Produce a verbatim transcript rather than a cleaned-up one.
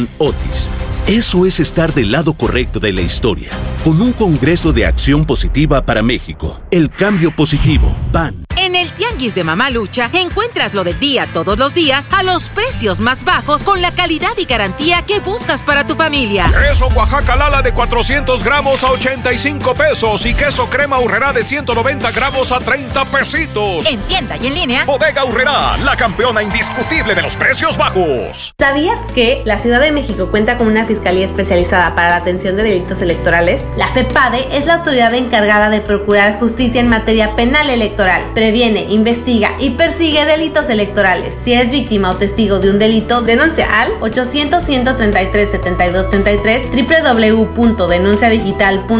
Otis. Eso es estar del lado correcto de la historia. Con un Congreso de Acción Positiva para México. El cambio positivo. P A N. En el Tianguis de Mamalucha encuentras lo del día todos los días a los precios más bajos con la calidad y garantía que buscas para tu familia. Queso Oaxaca Lala de cuatrocientos gramos a ochenta y cinco pesos y queso crema Aurrerá de ciento noventa gramos a treinta pesitos. En tienda y en línea. Bodega Aurrerá, la campeona indiscutible de los precios bajos. ¿Sabías que la Ciudad de México cuenta con una fiscalía especializada para la atención de delitos electorales? La FEPADE es la autoridad encargada de procurar justicia en materia penal electoral. Previene, investiga y persigue delitos electorales. Si eres víctima o testigo de un delito, denuncia al ochocientos, ciento treinta y tres, setenta y dos treinta y tres, doble u doble u doble u punto denuncia digital punto